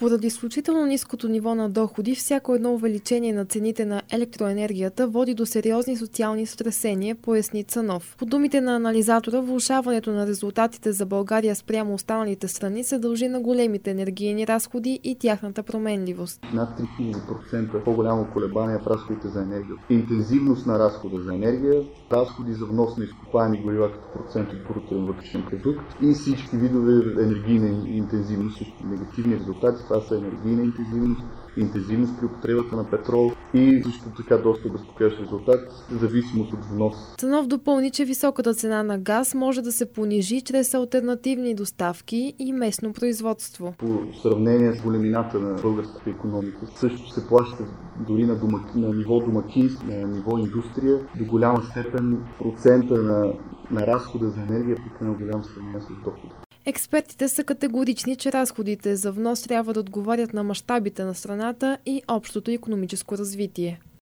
Поради изключително ниското ниво на доходи, всяко едно увеличение на цените на електроенергията води до сериозни социални стресения, поясни Цанов. По думите на анализатора, влошаването на резултатите за България спрямо останалите страни се дължи на големите енергийни разходи и тяхната променливост. Над 3000% по-голямо колебание в разходите за енергия. Интензивност на разхода за енергия, разходи за внос на изкопаеми горива като процент от брутен вътрешен продукт и всички видове енергийна интензивност, негативни резултати. Това са енергийна интензивност при употребата на петрол и също така доста безпокоящ резултат, зависимост от внос. Цанов допълни, че високата цена на газ може да се понижи чрез алтернативни доставки и местно производство. По сравнение с големината на българската икономика, също се плаща дори на ниво домакинство, на ниво индустрия, до голяма степен процента на разхода за енергия е на голям сравнение с дохода. Експертите са категорични, че разходите за внос трябва да отговарят на мащабите на страната и общото икономическо развитие.